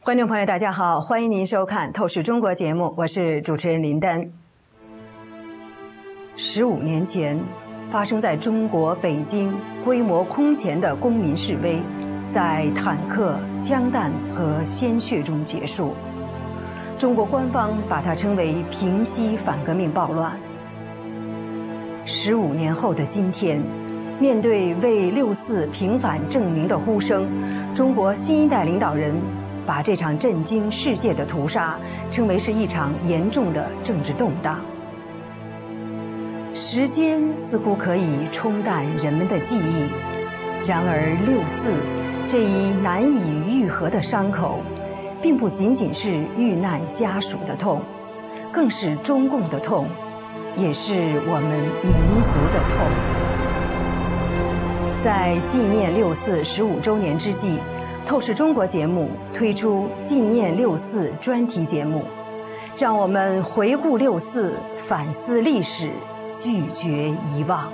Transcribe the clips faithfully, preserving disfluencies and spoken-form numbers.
观众朋友，大家好，欢迎您收看《透视中国》节目，我是主持人林丹。十五年前，发生在中国北京规模空前的公民示威，在坦克、枪弹和鲜血中结束。中国官方把它称为“平息反革命暴乱”。十五年后的今天，面对为六四平反正名的呼声，中国新一代领导人把这场震惊世界的屠杀称为是一场严重的政治动荡。时间似乎可以冲淡人们的记忆，然而六四这一难以愈合的伤口，并不仅仅是遇难家属的痛，更是中共的痛，也是我们民族的痛。在纪念六四十五周年之际，透视中国节目推出纪念六四专题节目，让我们回顾六四，反思历史，拒绝遗忘。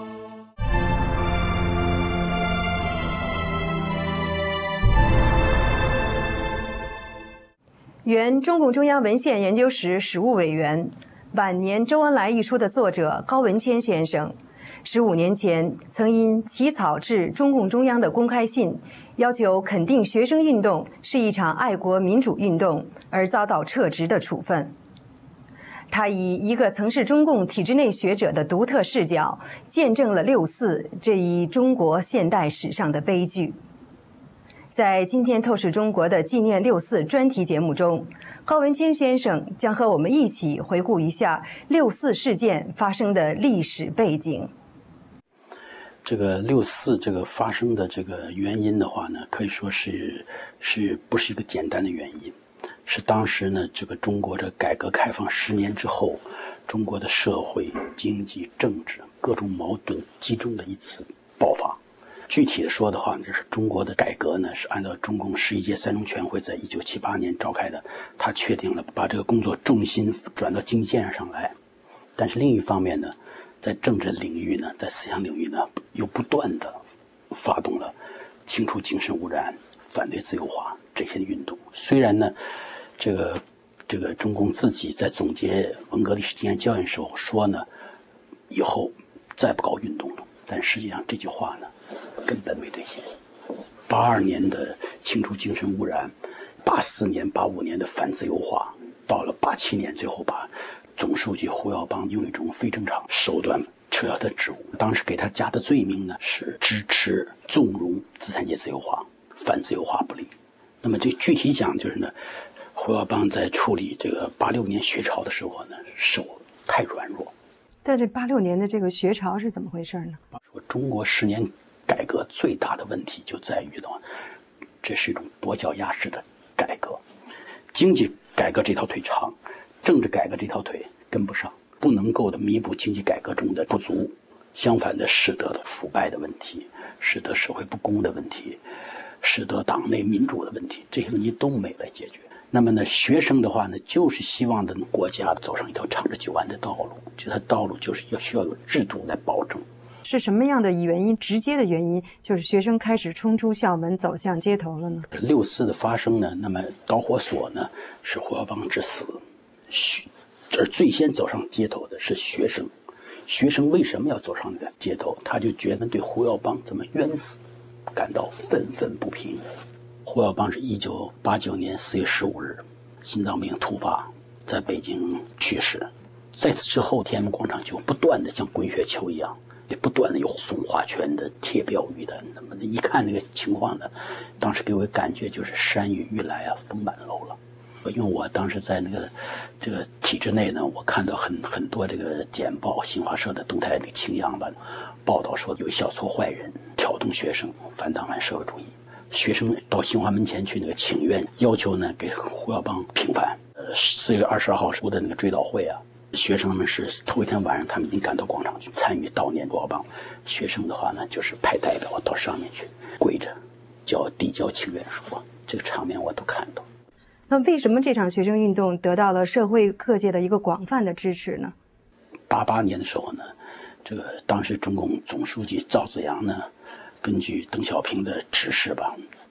原中共中央文献研究室史务委员、晚年周恩来一书的作者高文谦先生，十五年前曾因起草致中共中央的公开信，要求肯定学生运动是一场爱国民主运动而遭到撤职的处分。他以一个曾是中共体制内学者的独特视角，见证了六四这一中国现代史上的悲剧。在今天透视中国的纪念六四专题节目中，高文谦先生将和我们一起回顾一下六四事件发生的历史背景。 这个六四这个发生的这个原因的话呢，可以说是是不是一个简单的原因，是当时呢这个中国这改革开放十年之后，中国的社会、经济、政治各种矛盾集中的一次爆发。具体的说的话，就是中国的改革呢是按照中共十一届三中全会在一九七八年召开的，他确定了把这个工作重心转到经济建设上来。但是另一方面呢，在政治领域呢，在思想领域呢，又不断的发动了清除精神污染、反对自由化这些运动。虽然呢，这个这个中共自己在总结文革历史经验教训时候说呢，以后再不搞运动了，但实际上这句话呢，根本没兑现。八二年的清除精神污染，八四年、八五年的反自由化，到了八七年，最后把总书记胡耀邦用一种非正常手段撤销他职务。当时给他加的罪名呢是支持纵容资产阶级自由化，反自由化不力。那么这具体讲就是呢，胡耀邦在处理这个八六年学潮的时候呢，手太软弱。 但这八六年的这个学潮是怎么回事呢？ 说中国十年改革最大的问题就在于的话，这是一种跛脚鸭式的改革，经济改革这条腿长，政治改革这条腿跟不上，不能够的弥补经济改革中的不足，相反的使得的腐败的问题，使得社会不公的问题，使得党内民主的问题，这些问题都没来解决。那么呢，学生的话呢，就是希望的国家走上一条长治久安的道路，这条道路就是要需要有制度来保证。 是什么样的原因？直接的原因就是学生开始冲出校门，走向街头了呢？ 六四的发生呢，那么导火索呢是胡耀邦之死，而最先走上街头的是学生。学生为什么要走上那个街头？他就觉得对胡耀邦这么冤死感到愤愤不平。胡耀邦是一九八九年四月十五日心脏病突发，在北京去世。在此之后，天安门广场就不断的像滚雪球一样，也不断的有送花圈的、贴标语的。那么一看那个情况呢，当时给我感觉就是山雨欲来啊，风满楼了。因为我当时在那个这个体制内呢，我看到很很多这个简报，新华社的动态的清样吧，报道说有一小撮坏人挑动学生反党反社会主义。学生到新华门前去那个请愿，要求呢给胡耀邦平反。呃，四月二十二号出的那个追悼会啊，学生们是头一天晚上他们已经赶到广场去参与悼念胡耀邦。学生的话呢，就是派代表到上面去跪着，交递交请愿书，这个场面我都看到。 那为什么这场学生运动得到了社会各界的一个广泛的支持呢？ 八八年的时候呢，这个当时中共总书记赵紫阳呢，根据邓小平的指示吧，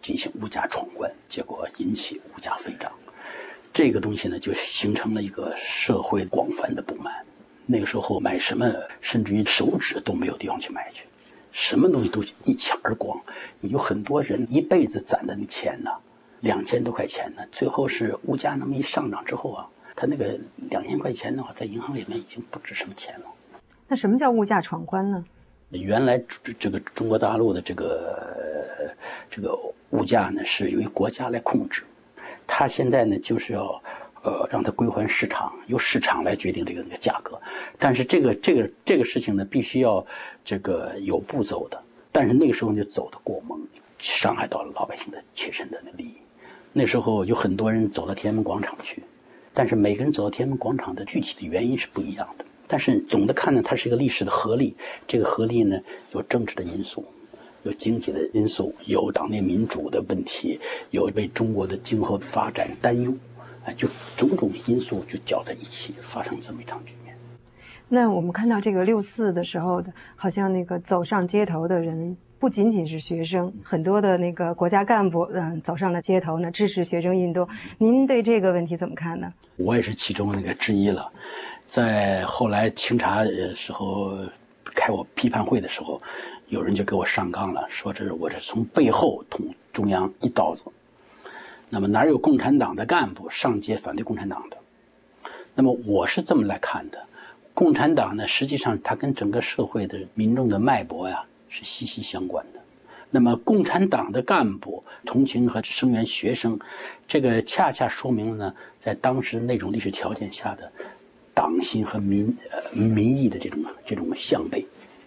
进行物价闯关，结果引起物价飞涨。这个东西呢，就形成了一个社会广泛的不满。那个时候买什么，甚至于手纸都没有地方去买去，什么东西都一抢而光。有很多人一辈子攒的那钱呢，两千多块钱呢，最后是物价那么一上涨之后啊，他那个两千块钱的话，在银行里面已经不值什么钱了。 那什么叫物价闯关呢？ 原来这个中国大陆的这个这个物价呢，是由于国家来控制，它现在呢就是要呃让它归还市场，由市场来决定这个那个价格。但是这个这个这个事情呢，必须要这个有步骤的，但是那个时候就走得过猛，伤害到了老百姓的切身的利益。那时候有很多人走到天安门广场去，但是每个人走到天安门广场的具体的原因是不一样的。但是总的看呢，它是一个历史的合力。这个合力呢，有政治的因素，有经济的因素，有党内民主的问题，有为中国的今后的发展担忧，啊，就种种因素就搅在一起，发生这么一场局面。 那我们看到这个六四的时候的，好像那个走上街头的人不仅仅是学生，很多的那个国家干部嗯走上了街头呢，支持学生运动。您对这个问题怎么看呢？ 我也是其中那个之一了。在后来清查的时候开我批判会的时候，有人就给我上纲了，说这是我是从背后捅中央一刀子。那么哪有共产党的干部上街反对共产党的？那么我是这么来看的，共产党呢，实际上它跟整个社会的民众的脉搏呀是息息相关的。那么共产党的干部同情和声援学生，这个恰恰说明了呢，在当时那种历史条件下的党心和民呃民意的这种这种相悖。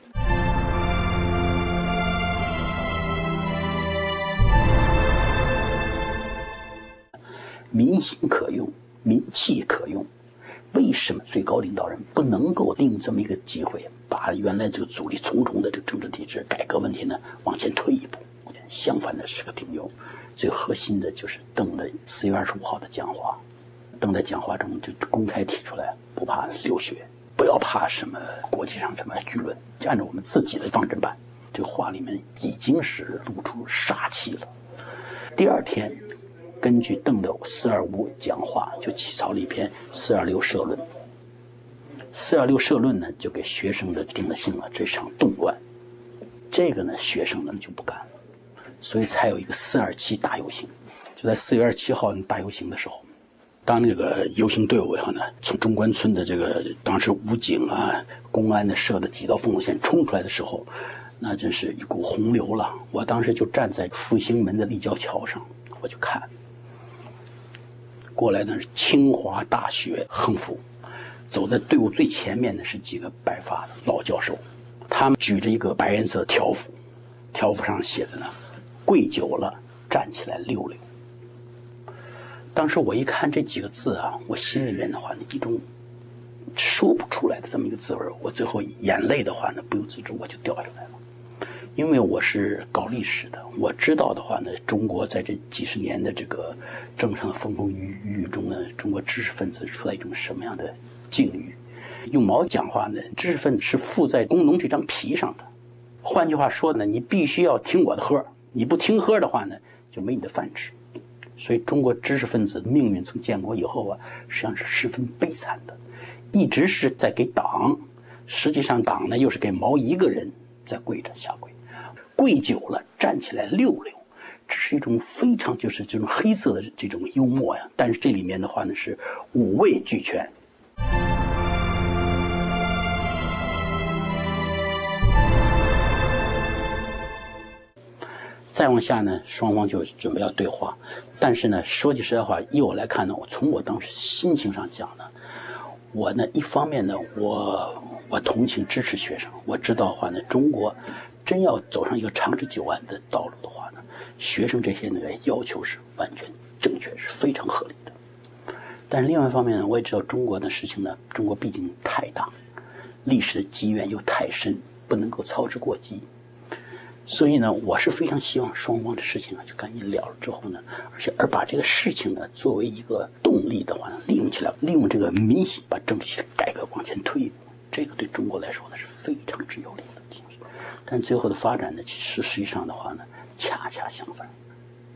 民心可用，民气可用，为什么最高领导人不能够利用这么一个机会，把原来这个阻力重重的这个政治体制改革问题呢往前推一步？相反的是个顶用。最核心的就是邓的四月二十五号的讲话。邓在讲话中就公开提出来，不怕流血，不要怕什么国际上什么舆论，就按照我们自己的方针办。这个话里面已经是露出杀气了。第二天，根据邓的四二五讲话，就起草了一篇四二六社论。四二六社论呢，就给学生的定了性了这场动乱。这个呢，学生们就不干了，所以才有一个四二七大游行。就在四月二十七号大游行的时候，当那个游行队伍呢，从中关村的这个当时武警啊、公安的设的几道封锁线冲出来的时候，那真是一股洪流了。我当时就站在复兴门的立交桥上，我就看过来呢是清华大学横幅，走在队伍最前面的是几个白发的老教授，他们举着一个白颜色的条幅，条幅上写的呢，跪久了站起来溜溜。当时我一看这几个字啊，我心里面的话呢，一种说不出来的这么一个滋味，我最后眼泪的话呢，不由自主我就掉下来了。因为我是搞历史的，我知道的话呢，中国在这几十年的这个政治上的风风雨雨中呢，中国知识分子处在一种什么样的境遇？用毛讲话呢，知识分子是附在工农这张皮上的。换句话说呢，你必须要听我的喝，你不听喝的话呢，就没你的饭吃。所以中国知识分子的命运从建国以后啊，实际上是十分悲惨的，一直是在给党，实际上党呢又是给毛一个人在跪着下跪，跪久了站起来溜溜，这是一种非常就是这种黑色的这种幽默呀。但是这里面的话呢是五味俱全。再往下呢，双方就准备要对话，但是呢，说句实在话，依我来看呢，我从我当时心情上讲呢，我呢一方面呢，我我同情支持学生，我知道的话呢，中国真要走上一个长治久安的道路的话呢，学生这些那个要求是完全正确，是非常合理的。但是另外一方面呢，我也知道中国的事情呢，中国毕竟太大，历史的积怨又太深，不能够操之过急。所以呢，我是非常希望双方的事情啊，就赶紧了了之后呢，而且而把这个事情呢作为一个动力的话呢，利用起来，利用这个民心把政治改革往前推一步，这个对中国来说呢是非常之有利的情绪。但最后的发展呢，其实实际上的话呢，恰恰相反。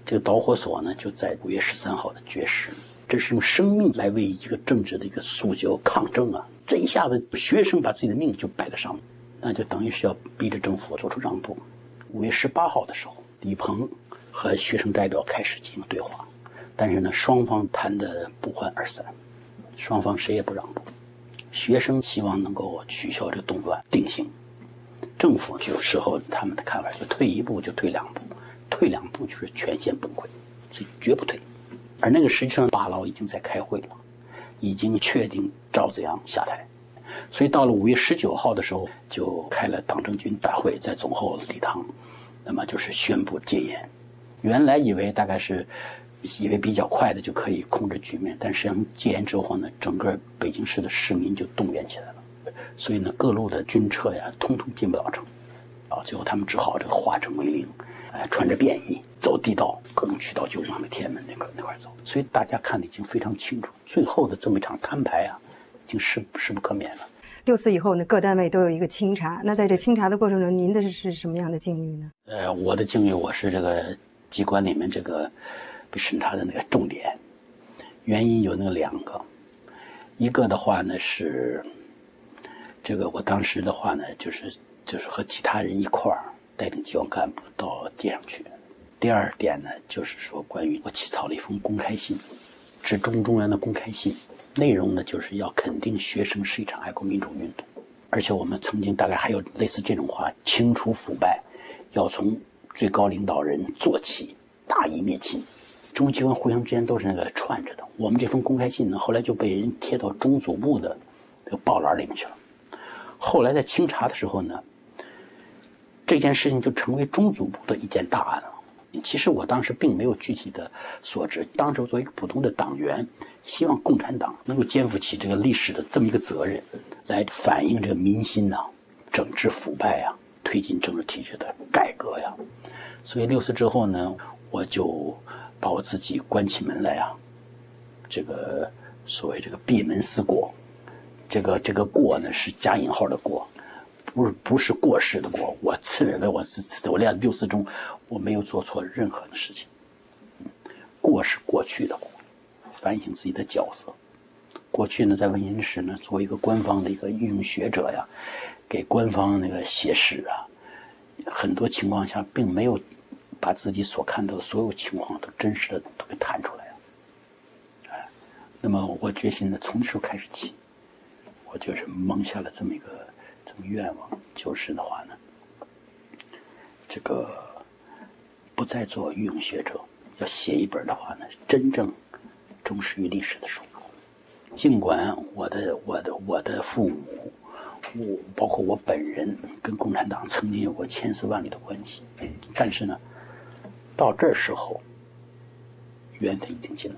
这个导火索呢就在五月十三号的绝食，这是用生命来为一个政治的一个诉求抗争啊！这一下子学生把自己的命就摆在上面，那就等于是要逼着政府做出让步。五月十八号的时候，李鹏和学生代表开始进行对话，但是呢，双方谈得不欢而散，双方谁也不让步。学生希望能够取消这个动乱定性，政府就事后他们的看法就退一步就退两步，退两步就是全线崩溃，所以绝不退。而那个实际上八牢已经在开会了，已经确定赵子阳下台，所以到了五月十九号的时候就开了党政军大会，在总后礼堂，那么就是宣布戒严。原来以为大概是以为比较快的就可以控制局面，但实际上戒严之后呢，整个北京市的市民就动员起来了，所以呢，各路的军车呀，通通进不了城，啊，最后他们只好这个化整为零，哎，穿着便衣走地道，各种渠道就往那天安门那个那块走，所以大家看得已经非常清楚，最后的这么一场摊牌啊，已经势势不可免了。 六四以后呢，各单位都有一个清查，那在这清查的过程中，您的是什么样的境遇呢？ 呃，我的境遇，我是这个机关里面这个被审查的那个重点，原因有那个两个，一个的话呢是这个我当时的话呢就是就是和其他人一块儿带领机关干部到街上去。第二点呢就是说关于我起草了一封公开信，致中中央的公开信，内容呢就是要肯定学生是一场爱国民主运动，而且我们曾经大概还有类似这种话，清除腐败要从最高领导人做起，大义灭亲。中机关互相之间都是那个串着的。我们这封公开信呢，后来就被人贴到中组部的这个报栏里面去了。后来在清查的时候呢，这件事情就成为中组部的一件大案了。其实我当时并没有具体的所知，当时作为一个普通的党员，希望共产党能够肩负起这个历史的这么一个责任，来反映这个民心呐、啊，整治腐败呀、啊，推进政治体制的改革呀。所以六四之后呢，我就把我自己关起门来啊，这个所谓这个闭门思过，这个这个过呢是加引号的过，不是不是过失的过。我自认为我自我在六四中我没有做错任何的事情，过是过去的过，反省自己的角色。过去呢，在文言史呢，作为一个官方的一个御用学者呀，给官方那个写史啊，很多情况下并没有把自己所看到的所有情况都真实的都给谈出来了。哎，那么我决心呢，从那时候开始起，我就是蒙下了这么一个这么愿望，就是的话呢，这个不再做御用学者，要写一本的话呢，真正忠实于历史的书。尽管我的我的我的父母，我包括我本人跟共产党曾经有过千丝万缕的关系，但是呢，到这时候缘分已经尽了。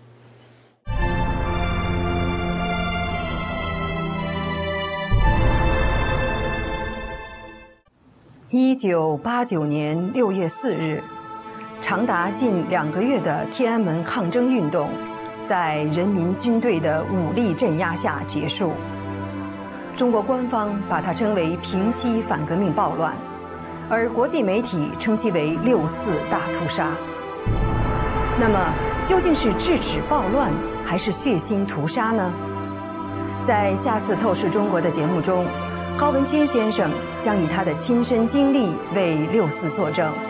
一九八九年六月四日，长达近两个月的天安门抗争运动，在人民军队的武力镇压下结束。中国官方把它称为平息反革命暴乱，而国际媒体称其为六四大屠杀。那么，究竟是制止暴乱，还是血腥屠杀呢？在下次透视中国的节目中，高文谦先生将以他的亲身经历为六四作证。